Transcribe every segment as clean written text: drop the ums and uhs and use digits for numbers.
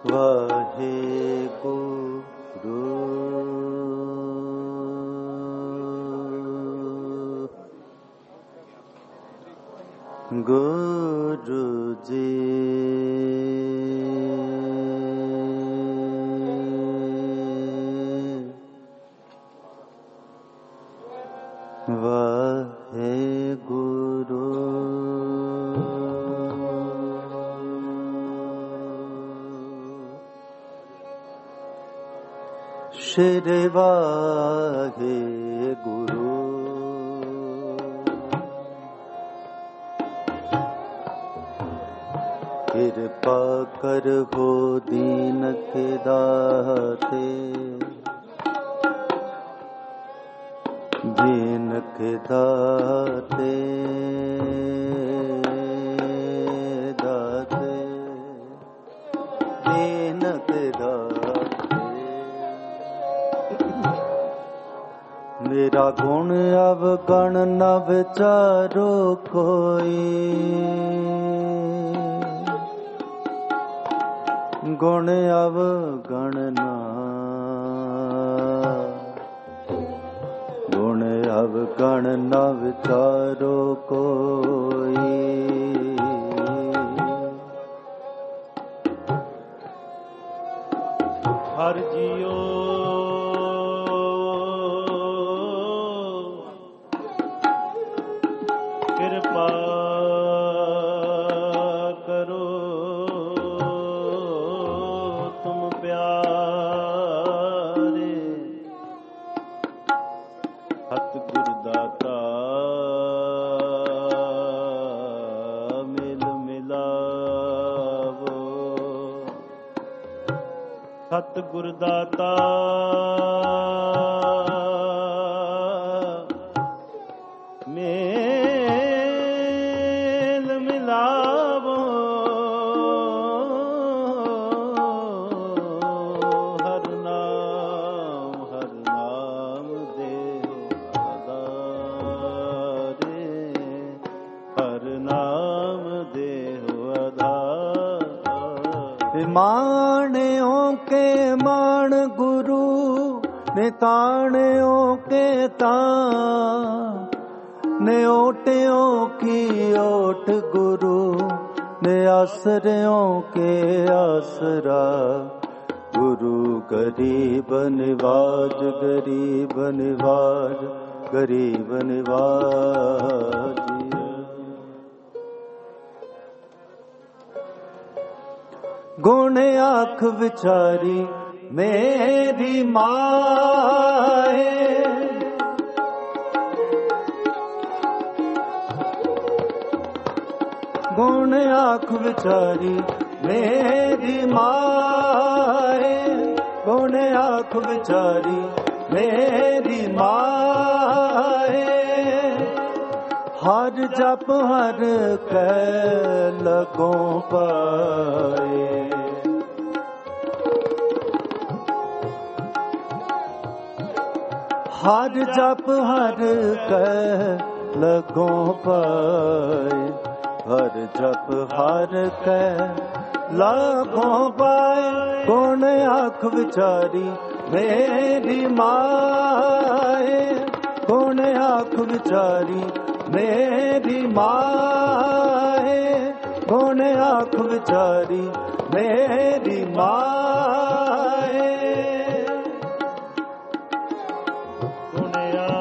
वाहे गुरु गुरु जी वाहे गुरु श्री वाहे गुरु कृपा कर हो दीन के दाते दीन के दाते दाते दीन के दाते मेरा गुण अवगण न विचारो कोई गुण अवगण न गुण अवगण न विचारो कोई हर जियो कृपा करो तुम प्यारे हत गुरदाता मिल मिलावो हत गुरदाता मेल मिलावो हर नाम देहो आधारे हर नाम देहो आधारे माणियों के मान गुरु निताणियों के तान ने ओटियों की ओट गुरु ने आसरियों के आसरा गुरु गरीब निवाज गरीब निवाज गरीब निवाज गुण आँख विचारी मेरी माए गुण आँख विचारी मेरी माए गुण आँख विचारी मेरी माए हर जप हर कह लगों पाए हर जप हर कह लगों पाए हर जप हर कह लगों पाए गुण आँख विचारी मेरी माए गुण आँख विचारी मेरी माए गुण आँख विचारी मेरी माए गुण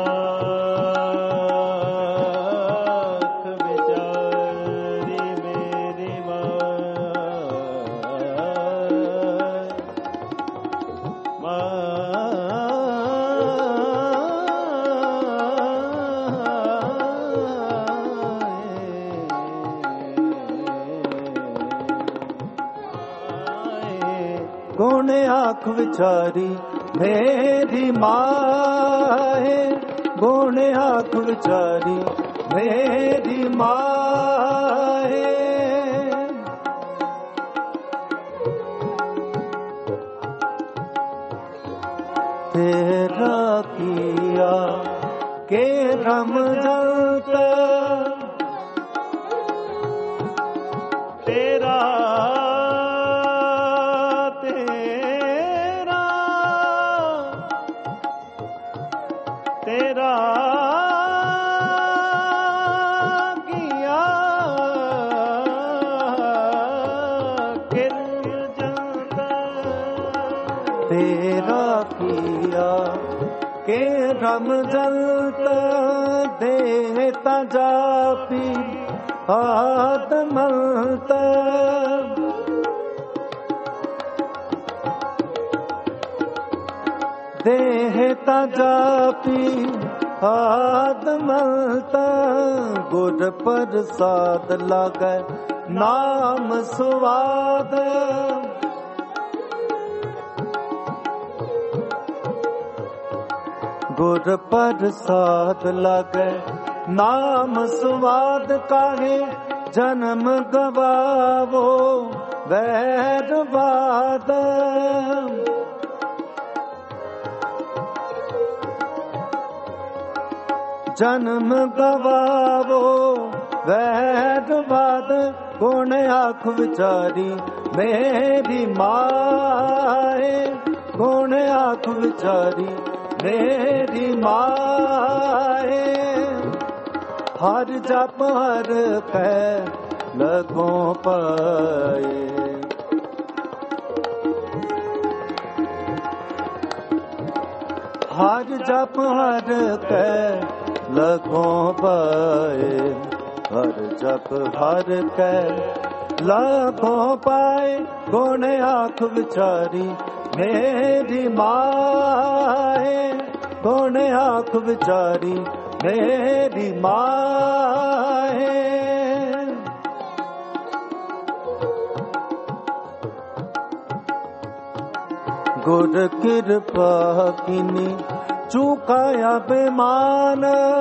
आँख विचारी मेरी गुण आँख विचारी मेरी माए गुण आँख विचारी मेरी माए तेरा किया के रम जलता तेरा तेरा किया के रम जलत देता जापी आत्मलत देता जापी आत्मलत गुर प्रसाद लागे नाम सुवाद गुर प्रसाद लागे नाम सुवाद काहे जन्म गवावो वैरवाद जन्म गवावो वैरवाद गुण आँख विचारी मेरी माए गुण आँख विचारी मेरी माए हर जप हर कै लगों पाए हर जप हर कै लगों पाए हर जप हर कै लगों पाए गुण आँख विचारी मेरी माए गुण आँख विचारी मेरी माए गुर कृपा किनी चुकाया बेमान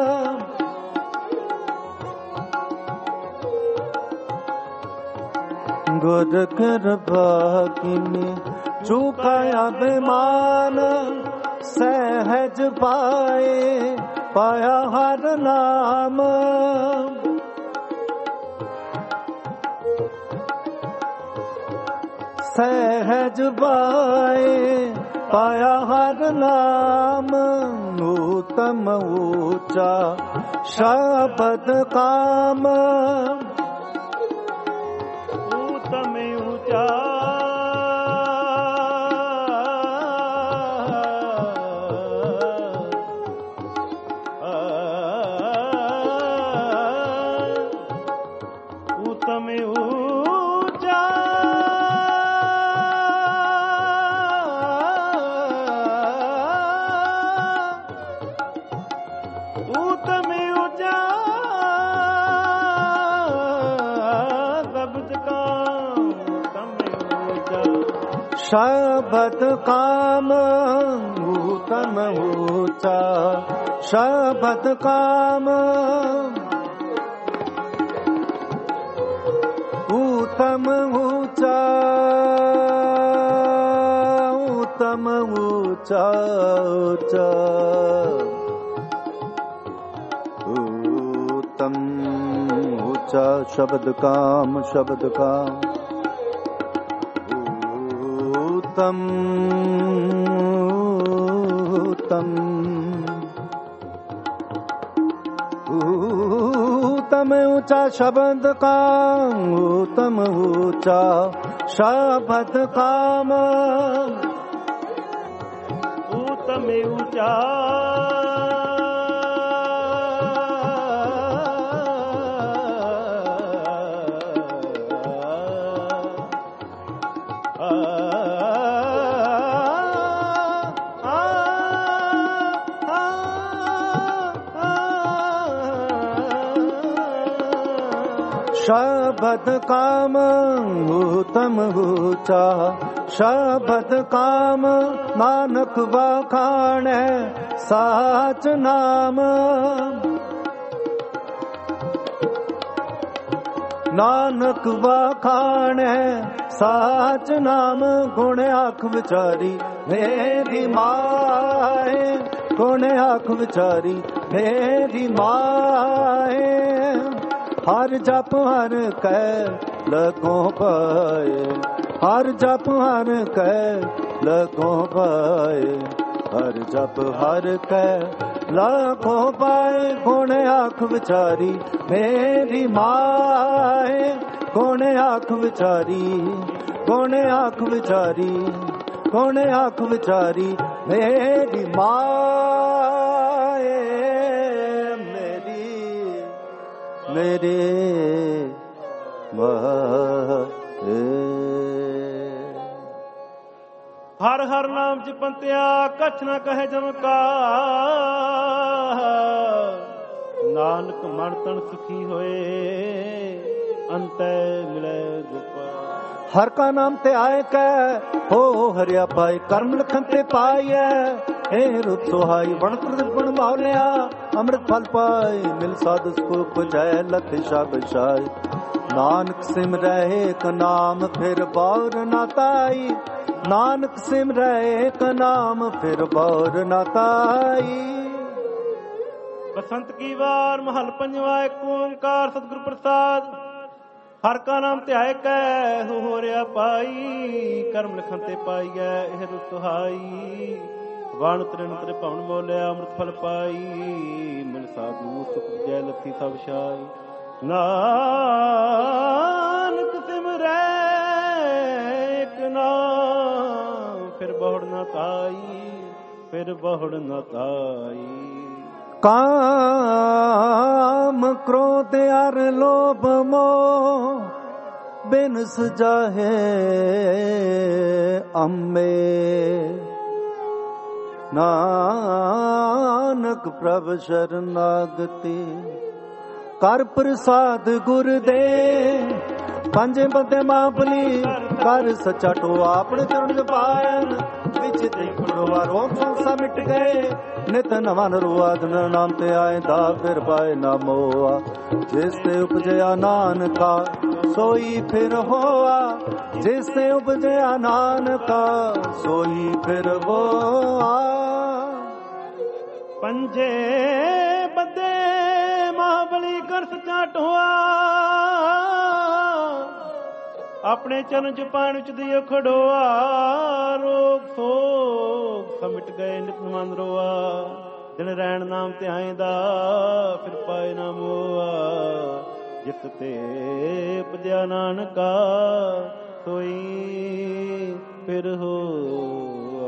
गुर कृपा किनी चुकाया बेमान सहज पाए पाया हर नाम सहज पाए पाया हर नाम उत्तम ऊंचा शब्द काम उत्तम ऊंचा शब्द काम उत्तम ऊंचा शब्द काम उत्तम ऊंचा उत्तम ऊंचा ऊंचा उत्तम ऊंचा शब्द काम उत्तम उत्तम उत्तम ऊंचा शब्द काम उत्तम ऊंचा शब्द काम उत्तम ऊंचा शब्द काम उत्तम ऊंचा शब्द काम नानक बखाने साच नाम नानक बखाने साच नाम गुण आँख विचारी मेरी माए गुण आँख विचारी मेरी माए हर जप हर कै लगों पाए हर जप हर कै लगों पाए हर जप हर कै लगों पाए गुण आँख विचारी मेरी माए गुण आँख विचारी गुण आँख विचारी ਕੌਣ ਆਖ ਵਿਚਾਰੀ ਮੇਰੀ ਮਾਏ ਮੇਰੇ ਮਾਏ। ਹਰ ਹਰ ਨਾਮ ਜਪੰਤਿਆ ਕਛ ਨਾ ਕਹੇ ਜਮਕਾ, ਨਾਨਕ ਮਨ ਤਨ ਸੁਖੀ ਹੋਏ ਅੰਤੈ ਮਿਲੇ ਗੋਪਾਲ। ਹਰ ਕਾ ਨਾਮ ਤੇ ਆਏ ਕੈ ਹੋ ਹਰਿਆ ਪਾਏ, ਕਰਮ ਲਖਨ ਤੇ ਪਾਈਐ ਇਹ ਰੁਤ ਸੁਹਾਈ। ਬਣਤ ਬਣ ਮੌਲਿਆ ਅੰਮ੍ਰਿਤ ਫਲ ਪਾਏ, ਮਿਲ ਸਾਧ ਸੁਖ ਪੁਜੈ ਲਖ ਸ਼ਾਬਸ਼ਾਈ। ਨਾਨਕ ਸਿਮਰੈ ਏਕ ਨਾਮ ਫਿਰ ਬੌਰ ਨਾ ਤਾਈ, ਨਾਨਕ ਸਿਮਰੈ ਏਕ ਨਾਮ ਫਿਰ ਬੌਰ ਨਾ ਤਾਈ। ਬਸੰਤ ਕੀ ਵਾਰ ਮਹਲ ਪੰਜਵਾ, ਏਕ ਓੰਕਾਰ ਸਤਿਗੁਰ ਪ੍ਰਸਾਦ। ਹਰ ਕਾ ਨਾਮ ਧਿਆਏ ਕੈ ਹੋ ਰਿਆ ਪਾਈ, ਕਰਮ ਲਿਖਨ ਤੇ ਪਾਈਐ ਇਹ ਰੁਤ ਸੁਹਾਈ। ਵਣ ਤ੍ਰਿਣ ਤ੍ਰਿ ਭਵਨ ਬੋਲਿਆ ਅੰਮ੍ਰਿਤ ਫਲ ਪਾਈ, ਮਿਲ ਸਾਧੂ ਸੁਖ ਜੈ ਲਖੀ ਸਭ ਛਾਈ। ਨਾਨਕ ਸਿਮਰੈ ਏਕ ਨਾਮ ਫਿਰ ਬਹੁੜ ਨਾ ਤਾਈ, ਫਿਰ ਬਹੁੜ ਨਾ ਤਾਈ। ਕਾਮ ਕ੍ਰੋਧ ਅਰ ਲੋਭ ਮੋਹ ਬਿਨ ਸਜਾਹੇ ਅੰਮੇ, ਨਾਨਕ ਪ੍ਰਭ ਸ਼ਰਨਾਗਤੀ। ਕਰ ਪ੍ਰਸਾਦ ਗੁਰ ਦੇ ਪੰਜੇ ਬੰਦੇ ਮਾਪਲੀ, ਕਰ ਸੱਚਾ ਟੋਆ ਆਪਣੇ ਚਰਨ ਪਾਇਨ। ਵਿੱਚ ਤੇ ਖੜਵਾ ਰੋਗ ਸੰਸਾ ਮਿਟ ਗਏ, ਨਿਤ ਨਵਾਂ ਨਰੂਆ ਦਿਨ ਨਾਮ ਤੇ ਆਏ ਦਾ ਫਿਰ ਪਾਏ ਨਾ ਮੋਆ। ਜਿਸ ਤੇ ਉਪਜਿਆ ਨਾਨਕਾ ਸੋਈ ਫਿਰ ਹੋਆ, ਜਿਸ ਤੇ ਉਪਜਿਆ ਨਾਨਕਾ ਸੋਈ ਫਿਰ ਹੋਆ। ਪੰਜੇ ਬੰਦੇ ਮਹਾਬਲੀ ਕਰ ਸੱਚਾ ਟੋਆ, ਆਪਣੇ ਚਰਨ ਚ ਪਾਣ ਵਿੱਚ ਦਿਓ ਖੜੋਆ। ਰੋਗ ਸੋਗ ਸਮਿਟ ਗਏ ਨਿਤ ਮਨ ਰੋਆ, ਦਿਨ ਰੈਣ ਨਾਮ ਧਿਆਏ ਦਾ ਫਿਰ ਪਾਏ ਨਾ ਮੋਆ। ਜਿਸ ਤੇ ਉਪਜਿਆ ਨਾਨਕਾ ਸੋਈ ਫਿਰ ਹੋਆ।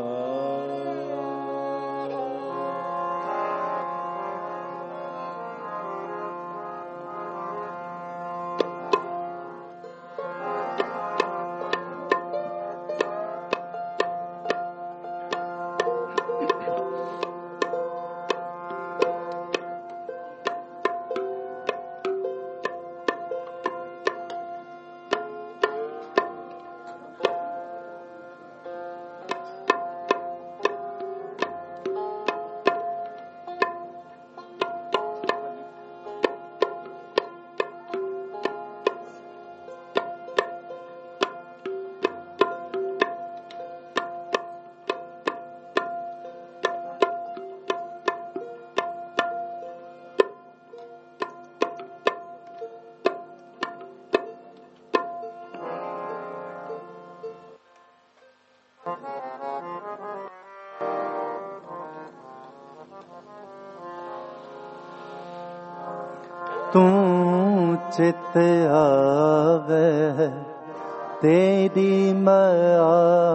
ਤੂੰ ਚਿਤ ਆਵੇ ਤੇਰੀ ਮਾਇਆ,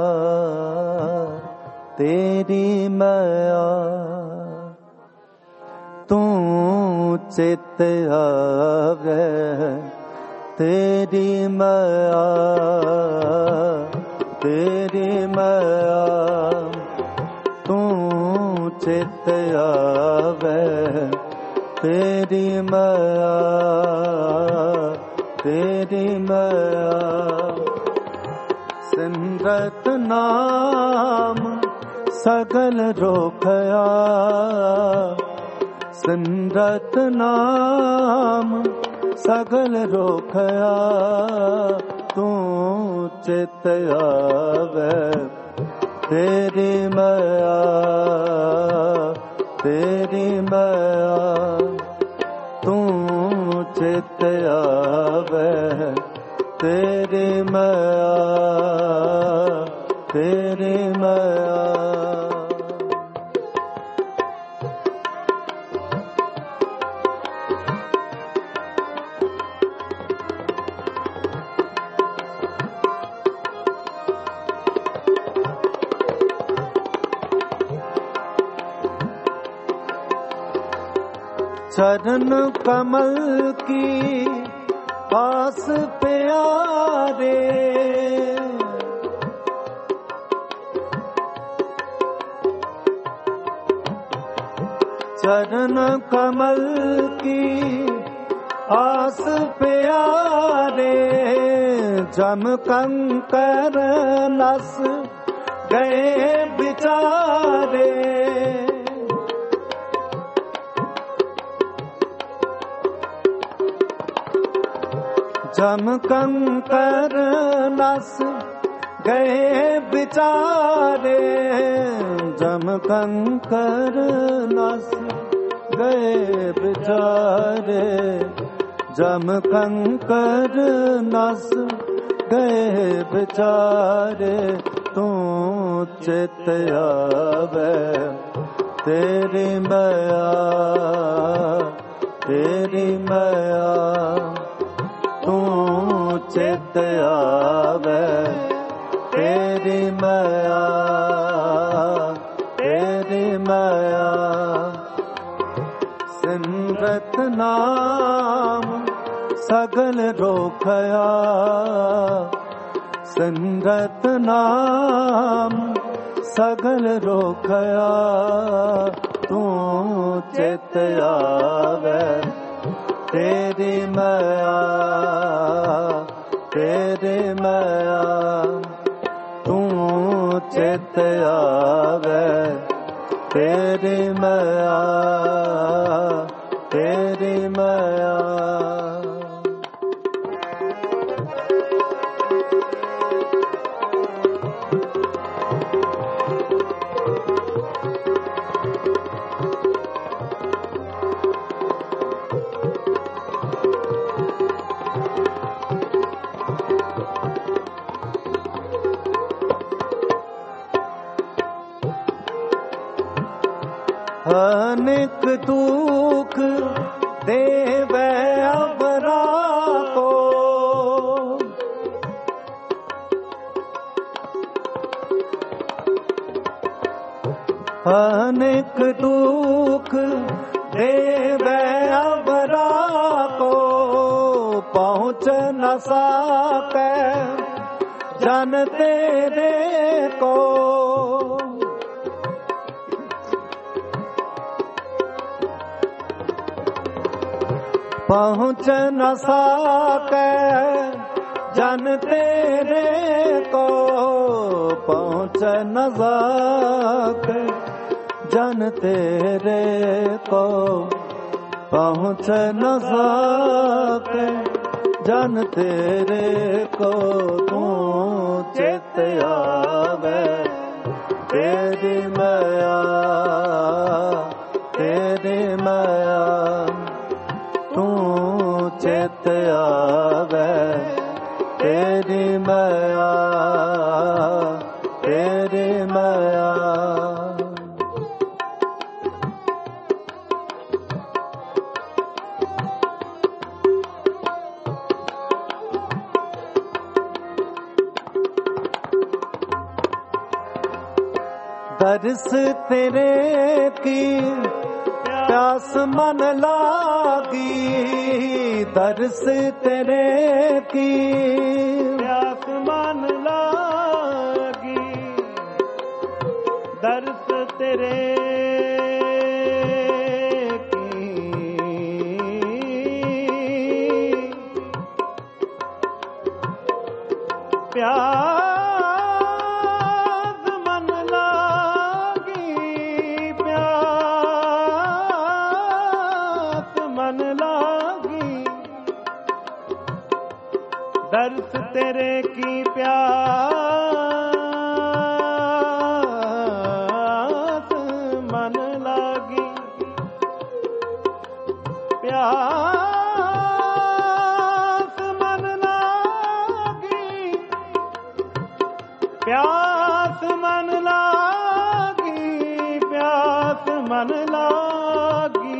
ਤੇਰੀ ਮਾਇਆ। ਤੂੰ ਚਿਤ ਆਵੇ ਤੇਰੀ ਮਾਇਆ, ਤੇਰੀ ਮਾਇਆ। ਤੂੰ ਚਿਤ ਆਵੇ ਤੇਰੀ ਮਾਇਆ, ਤੇਰੀ ਮਾਇਆ। ਸਿਮਰਤ ਨਾਮ ਸਗਲ ਰੋਖਿਆ, ਸਿਮਰਤ ਨਾਮ ਸਗਲ ਰੋਖਿਆ। ਤੂੰ ਚਿਤ ਆਵੇ ਤੇਰੀ ਮਾਇਆ, ਤੇਰੀ ਮਾਇਆ। ਤੂੰ ਚਿਤ ਆਵੇ ਤੇਰੀ ਮਾਇਆ, ਤੇਰੀ ਮਾਇਆ। चरण कमल की आस प्यारे, चरण कमल की आस प्यारे, जम कंकर नस गए बिचारे, जम कंकर नस गए बिचारे, जम कंकर नस गए बिचारे, जम कंकर नस गए बिचारे। तू चित आवे तेरी माया, तेरी माया, तू चित आवे तेरी माया, तेरी माया। सिमरत नाम सगल रोखया, सिमरत नाम सगल रोखया, तू चित आवे तेरी माया, तेरी माया, तू चित आवे तेरी माया, तेरी माया। अनेक दुख देवे अबरा को, अनेक दुख देवे अबरा को, पहुँच न सके जन तेरे को, पहुँच न सके जन तेरे को, पहुँच न सके जन तेरे को, पहुँच न सके जन तेरे को। तू चित आवे तेरी माया, तेरी माया, तू चित आवे तेरी माया, तेरी माया। दर्श तेरे की प्यास मन लागी, दर्श तेरे की प्यास मन लागी, दर्श तेरे की प्यास दर्श तेरे की प्यास मन लागी, प्यास मन लागी, प्यास मन लागी, प्यास मन लागी।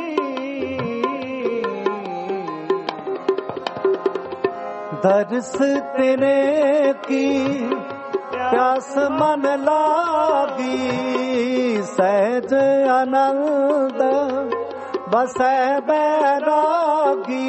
दर्श तेरे की प्यास मन लागी, सहज आनंद बसै बैरागी।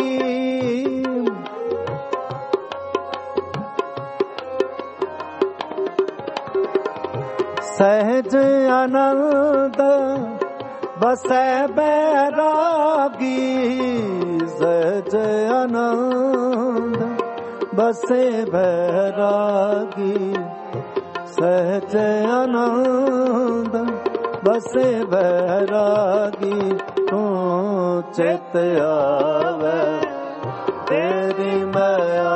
सहज आनंद बसै बैरागी। सहज आनंद बसे बैरागी। सहज आनंद बसे बैरागी। तू चित आवे तेरी माया,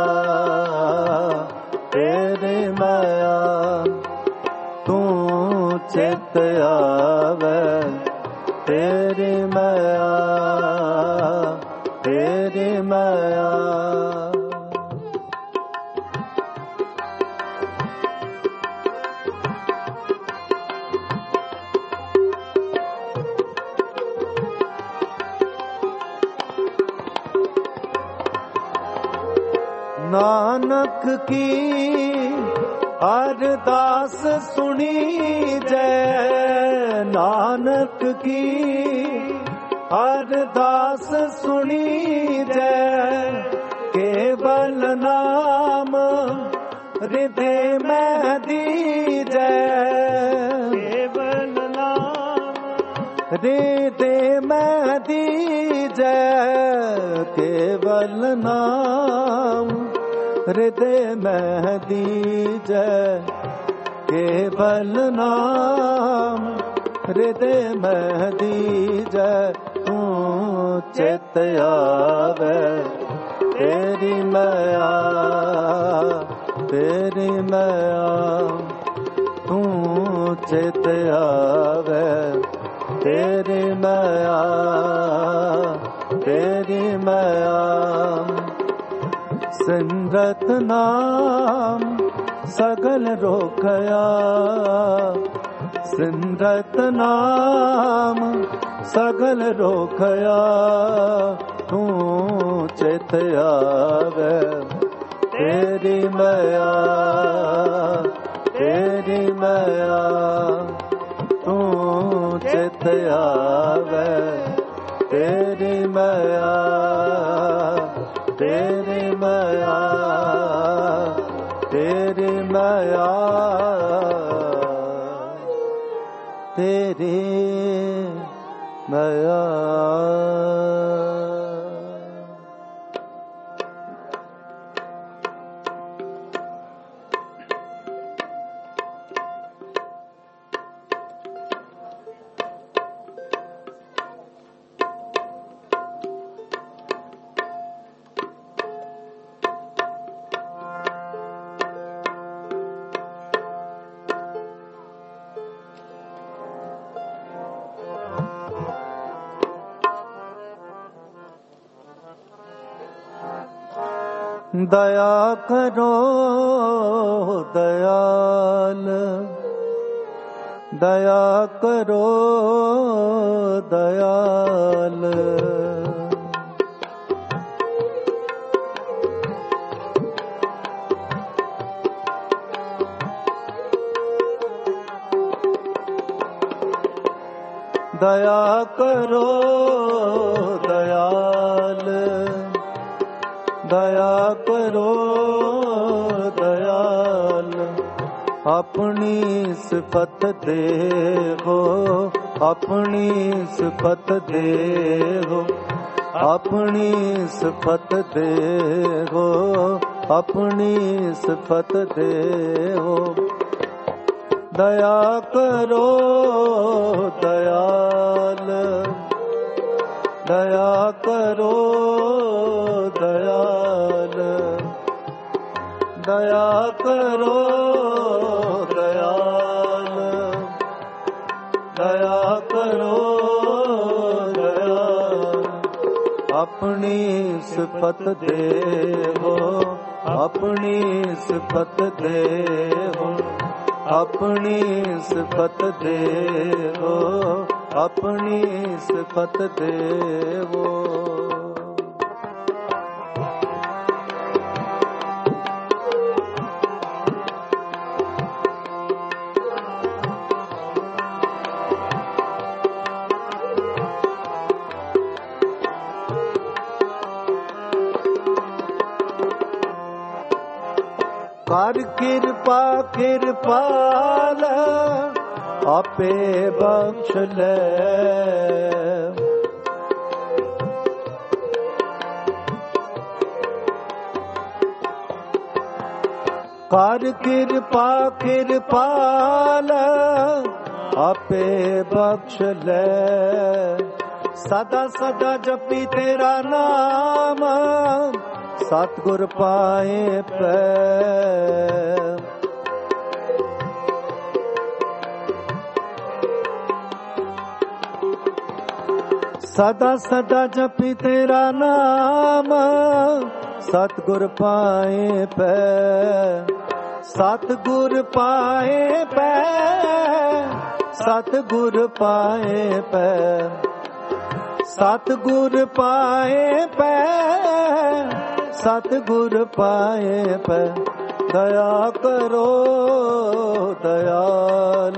तेरी माया। तू चित आवे तेरी माया, तेरी माया। नानक की अरदास सुनी जय। नानक की अरदास सुनी जय। केवल नाम हृदय में दीजै। केवल नाम हृदय में दीजै। केवल नाम हृदय में दीजै। केवल नाम हृदय में दीजै। तू चित आवे तेरी माया, तेरी माया। तू चित आवे तेरी माया, तेरी माया। सिमरत नाम सगल रोकया। सिमरत नाम सगल रोकया। तू चित आवे तेरी माया, तेरी माया। तू चित आवे तेरी माया, तेरी माया, तेरी माया, तेरी माया। दया करो दयाल, दया करो दयाल। दया करो दयाल, दया करो दयाल। अपनी सिफत देखो, अपनी सिफत देखो, अपनी सिफत देखो, अपनी सिफत देखो। दया करो दयाल, दया करो दयाल। दया करो दयाल, दया करो दयाल। अपनी सिफत देखो, अपनी सिफत देखो, अपनी सिफत देखो, अपनी सिफत देखो। ਕਰ ਕਿਰਪਾ ਕਿਰਪਾਲ ਆਪੇ ਬਖਸ਼ ਲੈ। ਕਰ ਕਿਰਪਾ ਕਿਰਪਾਲ ਆਪੇ ਬਖਸ਼ ਲੈ। ਸਦਾ ਸਦਾ ਜਪੀ ਤੇਰਾ ਨਾਮ ਸਤਿਗੁਰ ਪਾਏ ਪੈ। ਸਦਾ ਸਦਾ ਜਪੀ ਤੇਰਾ ਨਾਮ ਸਤਿਗੁਰ ਪਾਏ ਪੈ। ਸਤਿਗੁਰ ਪਾਏ ਪੈ ਸਤਿਗੁਰ ਪਾਏ ਪੈ। ਸਤਿਗੁਰ ਪਾਏ ਪੈ ਸਤਿਗੁਰ ਪਾਏ ਪੈ। ਦਇਆ ਕਰੋ ਦਇਆਲ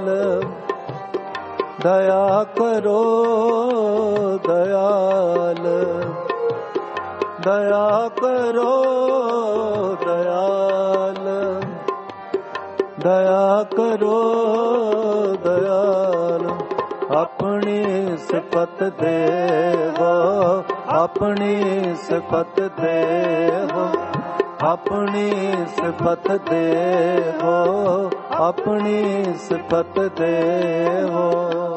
ਦਇਆ ਕਰੋ ਦਇਆਲ। ਦਇਆ ਕਰੋ ਦਇਆਲ ਦਇਆ ਕਰੋ ਦਇਆਲ। ਆਪਣੀ ਸਿਫਤ ਦੇਵੋ ਆਪਣੀ ਸਿਫਤ ਦੇਵੋ ਆਪਣੀ ਸਿਫਤ ਦੇਵੋ ਆਪਣੀ ਸਿਫਤ ਦੇਵੋ।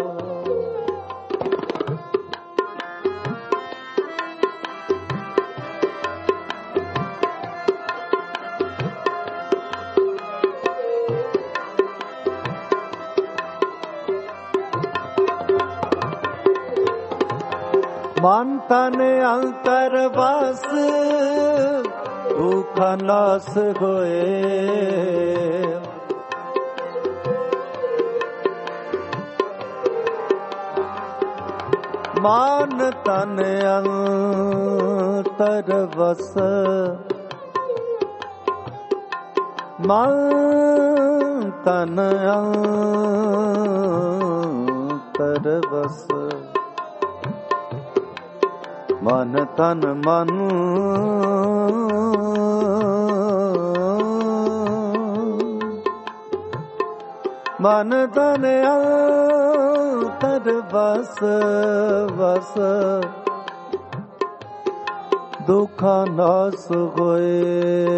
ਮਨ ਤਨ ਅੰਤਰ ਵਸ ਦੁਖ ਨਾਸ ਹੋਏ। ਮਨ ਤਨ ਅੰਤਰ ਵਸ ਮਨ ਤਨ ਅੰਤਰ ਵਸ। ਮਨ ਤਨ ਮਨ ਮਨ ਤਨ ਅੰਤਰ ਵਸ ਵਸ ਦੁਖ ਨਾਸ ਹੋਏ।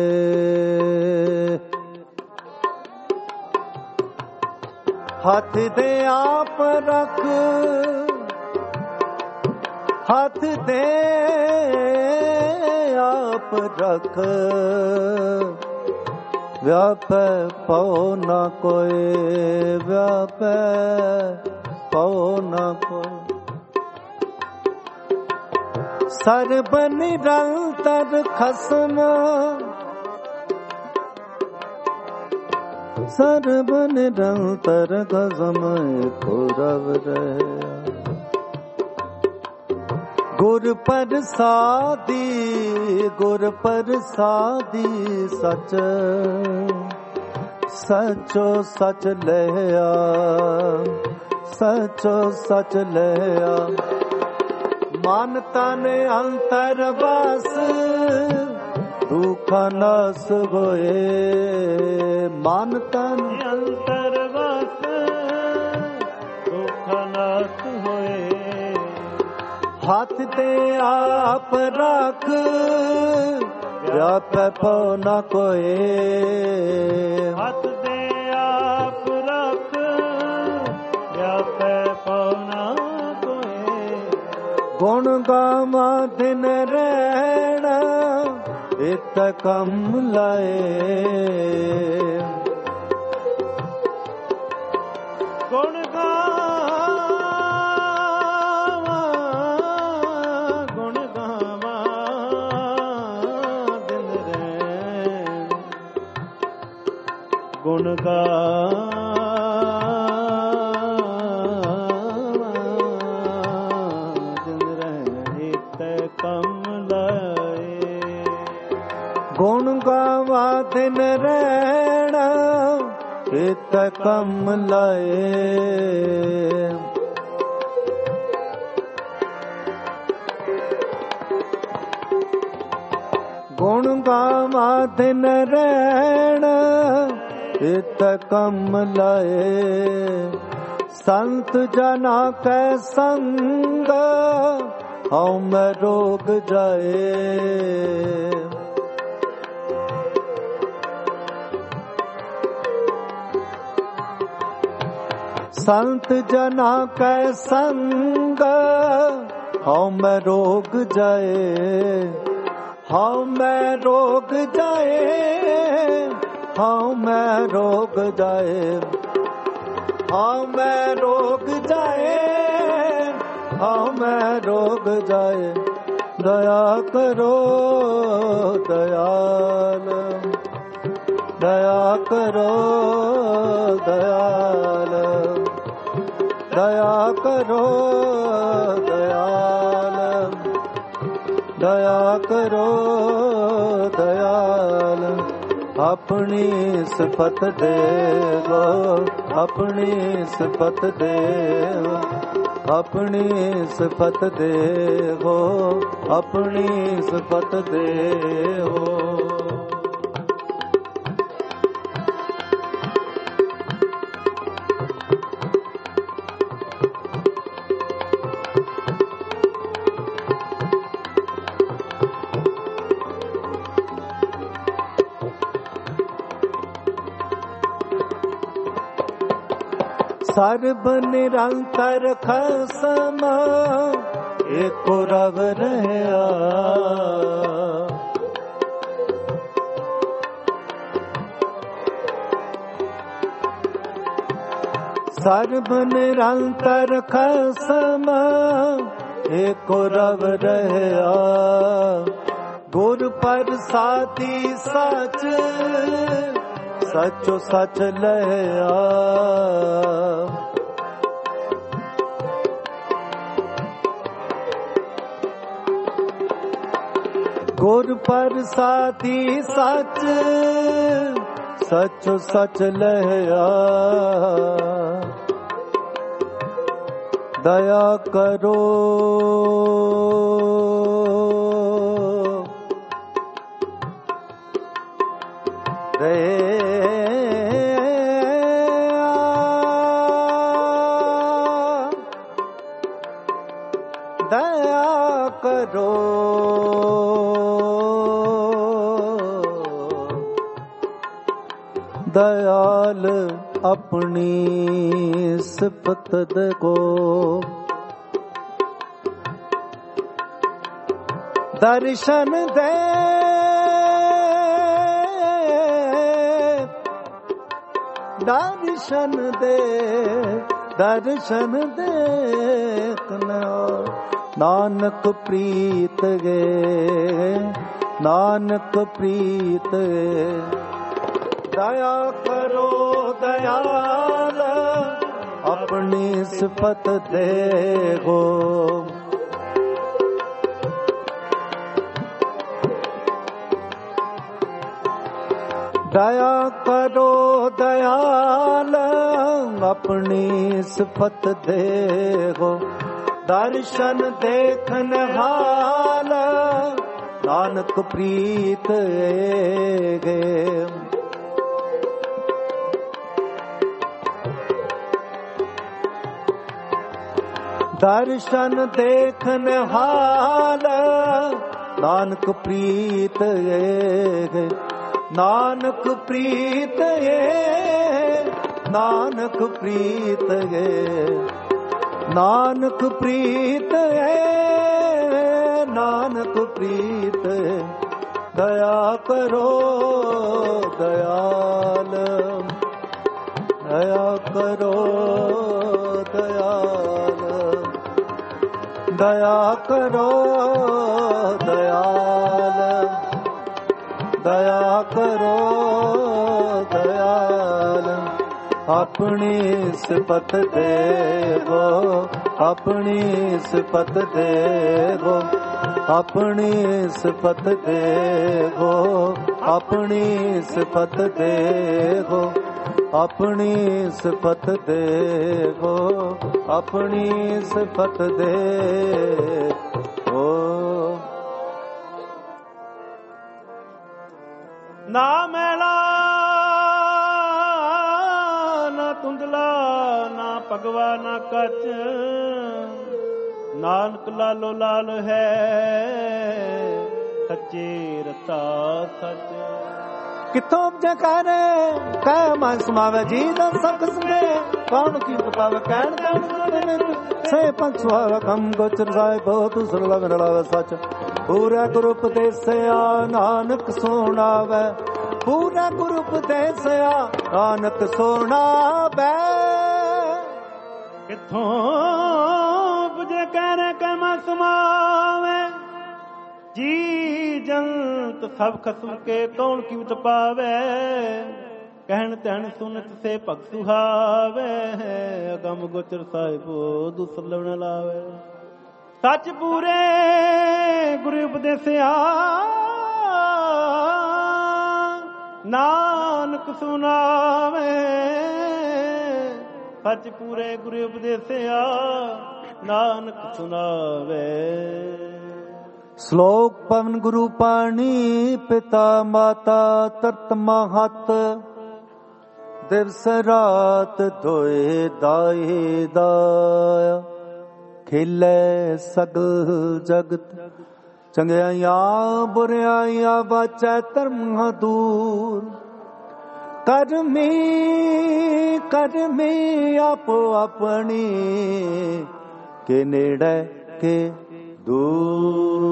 ਹੱਥ ਦੇ ਆਪ ਰੱਖ ਹੱਥ ਦੇ ਆਪ ਰੱਖ। ਵਿਆਪੈ ਪਉ ਨਾ ਕੋਇ ਵਿਆਪੈ ਪਉ ਨਾ ਕੋਇ। ਸਰਬ ਨਿਰੰਤਰ ਖਸਮ ਸਰਬ ਨਿਰੰਤਰ ਖਸਮ ਏਕੋ ਰਵ ਰਹਿਆ। ਗੁਰ ਪ੍ਰਸਾਦੀ ਗੁਰ ਪ੍ਰਸਾਦੀ ਸਚ ਸਚੋ ਸਚ ਲਿਆ ਸਚੋ ਸਚ ਲਿਆ। ਮਨ ਤਨ ਅੰਤਰ ਵਸ ਦੁਖ ਨਾਸ ਹੋਏ। ਮਨ ਤਨ ਅੰਤਰ ਵਸ ਦੁਖ ਨਾਸ ਹੋਏ। ਹੱਥ ਤੇ ਆਪ ਰੱਖ ਵਿਆਪੈ ਪਉ ਨਾ ਕੋਇ। ਹੱਥ ਤੇ ਆਪ ਰੱਖ ਵਿਆਪੈ ਪਉ ਨਾ ਕੋਇ। ਗੁਣ ਗਾਵਾਂ ਦਿਨ ਰਹਿਣਾ ਇਤ ਕੰਮ ਲਾਏ। ਗੁਣ ਗੁਣ ਗਾਵਾਂ ਦਿਨ ਰਹਿ ਤੈ ਕੰਮ ਲਾਏ। ਗੁਣ ਗਾਵਾਂ ਦਿਨ ਰਹਿਣਾ ਇਤ ਕੰਮ ਲਾਏ। ਗੁਣ ਗਾਵਾਂ ਦਿਨ ਰਹਿਣ ਇਤ ਕੰਮ ਲਾਏ। ਸੰਤ ਜਨਾ ਕੈ ਸੰਗ ਹਉ ਮੈਂ ਰੋਗ ਜਾਏ। ਸੰਤ ਜਨਾ ਕੈ ਸੰਗ ਹਉ ਮੈਂ ਰੋਗ ਜਾਏ। ਹਉ ਮੈਂ ਰੋਗ ਜਾਏ। ਹਉ ਮੈਂ ਰੋਗ ਜਾਏ। ਹਉ ਮੈਂ ਰੋਗ ਜਾਏ। ਹਉ ਮੈਂ ਰੋਗ ਜਾਏ। ਦਇਆ ਕਰੋ ਦਇਆਲ। ਦਇਆ ਕਰੋ ਦਇਆਲ। ਦਇਆ ਕਰੋ ਦਇਆਲ। ਦਇਆ ਕਰੋ ਦਇਆਲ। ਆਪਣੀ ਸਿਫਤ ਦੇਵੋ। ਆਪਣੀ ਸਿਫਤ ਦੇਵੋ। ਆਪਣੀ ਸਿਫਤ ਦੇਵੋ। ਆਪਣੀ ਸਿਫਤ ਦੇਵੋ। ਸਰਬ ਨਿਰੰਤਰ ਖਸਮ ਏਕੋ ਰਵ ਰਹਿਆ। ਸਰਬ ਨਿਰੰਤਰ ਖਸਮ ਏਕੋ ਰਵ ਰਹਿਆ। ਗੁਰ ਪ੍ਰਸਾਦੀ ਸਚ ਸਚੋ ਸਚ ਲਿਆ। ਗੁਰ ਪ੍ਰਸਾਦੀ ਸਚ ਸਚੋ ਸਚ ਲਿਆ। ਦਇਆ ਕਰੋ ਦਇਆ ਕਰੋ। ਦਇਆਲ ਆਪਣੀ ਸਿਫਤ ਦੇਖੋ। ਦਰਸ਼ਨ ਦੇ ਦਰਸ਼ਨ ਦੇ ਦਰਸ਼ਨ ਦੇਖਣਾ। ਨਾਨਕ ਪ੍ਰੀਤ ਗੇ ਨਾਨਕ ਪ੍ਰੀਤ ਗੇ। ਦਇਆ ਕਰੋ ਦਇਆਲ ਆਪਣੀ ਸਿਫਤ ਦੇਖੋ। ਦਇਆ ਕਰੋ ਦਇਆਲ ਆਪਣੀ ਸਿਫਤ ਦੇਖੋ। ਦਰਸ਼ਨ ਦੇਖਨ ਹਾਲ ਨਾਨਕ ਪ੍ਰੀਤ ਗੇ। ਦਰਸ਼ਨ ਦੇਖਨ ਹਾਲ ਨਾਨਕ ਪ੍ਰੀਤ ਗੇ। ਨਾਨਕ ਪ੍ਰੀਤ ਗੇ। ਨਾਨਕ ਪ੍ਰੀਤ ਗੇ। ਨਾਨਕ ਪ੍ਰੀਤ ਹੈ ਨਾਨਕ ਪ੍ਰੀਤ। ਦਇਆ ਕਰੋ ਦਇਆਲ। ਦਇਆ ਕਰੋ ਦਇਆਲ। ਦਇਆ ਕਰੋ ਦਇਆਲ। ਦਇਆ ਕਰੋ ਦਇਆਲ। ਆਪਣੀ ਸਿਫਤ ਦੇਵੋ। ਆਪਣੀ ਸਿਫਤ ਦੇਵੋ। ਆਪਣੀ ਸਿਫਤ ਦੇਵੋ। ਆਪਣੀ ਸਿਫਤ ਦੇਵੋ। ਆਪਣੀ ਸਿਫਤ ਦੇਵੋ। ਆਪਣੀ ਸਿਫਤ ਦੇਵੋ। ਨਾ ਮੈਲਾ ਨਾ ਧੁੰਦਲਾ ਨਾ ਭਗਵਾ ਨਾ ਕੱਚ, ਨਾਨਕ ਲਾਲੋ ਲਾਲ ਹੈ ਸੱਚੇ ਰਤਾ ਸੱਚ। ਕਿੱਥੋਂ ਉਪਜੇ ਕਹਿ ਮਨ ਸਮਾਵੇ ਜੀ ਦਾ ਸਕ ਸੰਦੇ, ਕੌਣ ਕੀ ਬਤਾਵੇ ਕਹਿਣ ਕਹਿਣ ਸੇ ਪੰਜ ਸੁਹਾਵਾ ਕੰਮ ਗੋਚਰ ਸਾਹਿਬ ਬਹੁਤ ਸੁਰਲਾ ਮਿਲਾਵੇ ਸੱਚ। ਪੂਰਾ ਗੁਰੂ ਉਪਦੇਸਿਆ ਨਾਨਕ ਸੁਣਾਵੇ, ਪੂਰਾ ਗੁਰੂ ਉਪਦੇਸਿਆ ਨਾਨਕ ਸੁਣਾਵੇ। ਕਿੱਥੋਂ ਉਪਜੇ ਕਹਿ ਮਨ ਸਮਾਵੇ ਜੀ ਜੰਤ ਸਭ ਖਸਮ ਕੇ, ਕੌਣ ਕੀਮਤ ਪਾਵੇ ਕਹਿਣ ਧਿਆਨ ਸੁਨਤ ਸੇ ਭਗਤ ਸੁਹਾਵੇ। ਅਗਮ ਗੋਚਰ ਸਾਹਿਬੋ ਦੂਸਰ ਲਵਣ ਲਾਵੇ, ਸੱਚ ਪੂਰੇ ਗੁਰੂ ਉਪਦੇਸਿਆ ਨਾਨਕ ਸੁਣਾਵੇ। ਸੱਚ ਪੂਰੇ ਗੁਰੂ ਉਪਦੇਸਿਆ ਨਾਨਕ ਸੁਣਾਵੇ। ਸ਼ਲੋਕ ਪਵਨ ਗੁਰੂ ਪਾਣੀ ਪਿਤਾ ਮਾਤਾ ਤਰਤ ਮਹਤ, ਦਿਵਸ ਰਾਤ ਧੋਏ ਦਾਏ ਦਾਇਆ। ਖੇਲੇ ਸਗਲ ਜਗਤ ਚੰਗਿਆਈਆਂ ਬੁਰਿਆਈਆਂ ਬਾਚੈ ਧਰਮ ਦੂਰ। ਕਰਮੀ ਕਰਮੀ ਆਪੋ ਆਪਣੀ ਕੇ ਨੇੜੇ ਕੇ ਦੂਰ।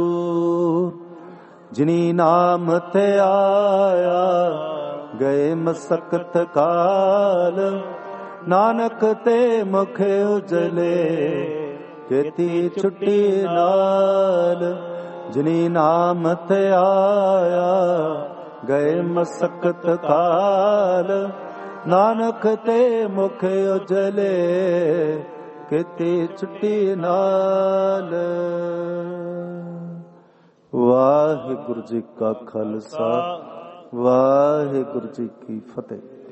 ਜਿਨੀ ਨਾਮ ਤੇ ਆਇਆ ਗਏ ਮਸਕਤ ਕਾਲ, ਨਾਨਕ ਤੇ ਮੁਖ ਉਜਲੇ ਕੀਤੀ ਛੁੱਟੀ ਨਾਲ। ਜਿਨੀ ਨਾਮ ਤੇ ਆਇਆ ਗਏ ਮਸਕਤ ਕਾਲ, ਨਾਨਕ ਤੇ ਮੁਖ ਉਜਲੇ ਕੀਤੀ ਛੁੱਟੀ ਨਾਲ। ਵਾਹਿਗੁਰੂ ਜੀ ਕਾ ਖਾਲਸਾ, ਵਾਹਿਗੁਰੂ ਜੀ ਕੀ ਫਤਿਹ।